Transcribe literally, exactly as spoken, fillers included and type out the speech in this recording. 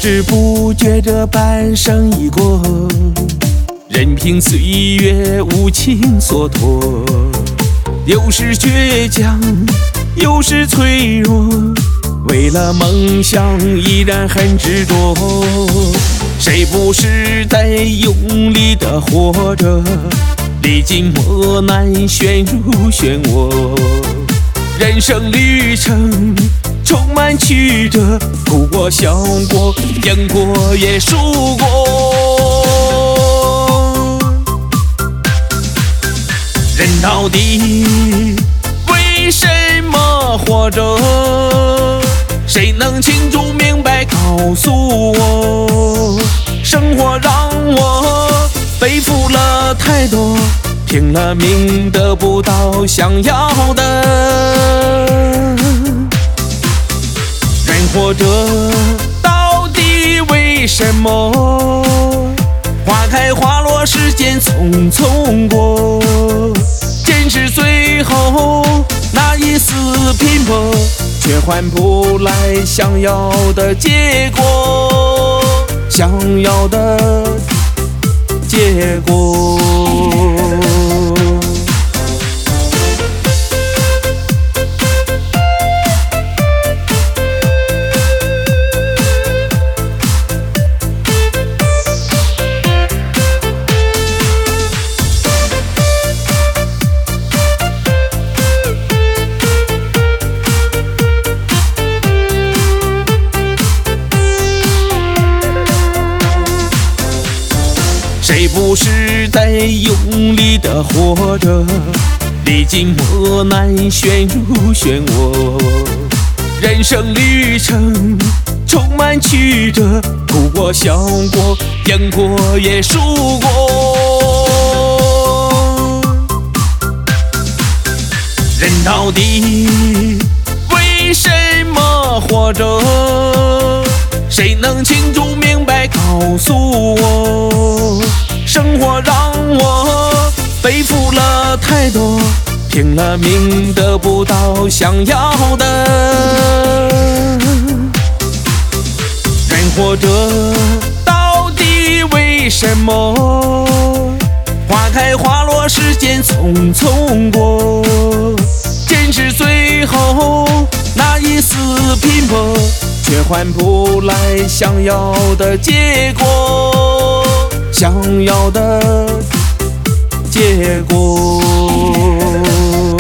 知不觉这半生已过，任凭岁月无情蹉跎。有时倔强，有时脆弱，为了梦想依然很执着。谁不是在用力地活着，历经磨难陷入漩涡。人生旅程充满曲折，哭过笑过赢过也输过。人到底为什么活着？谁能清楚明白告诉我？生活让我背负了太多，拼了命得不到想要的。人活着到底为什么？花开花落，时间匆匆过，坚持最后那一丝拼搏，却换不来想要的结果，想要的结果。谁不是在用力地活着，历经磨难陷入漩涡。人生旅程充满曲折，哭过笑过赢过也输过。人到底为什么活着？谁能清楚明白告诉我？生活让我背负了太多，拼了命得不到想要的。人活着到底为什么？花开花落，时间匆匆过，坚持最后那一丝拼搏，却换不来想要的结果，想要的结果。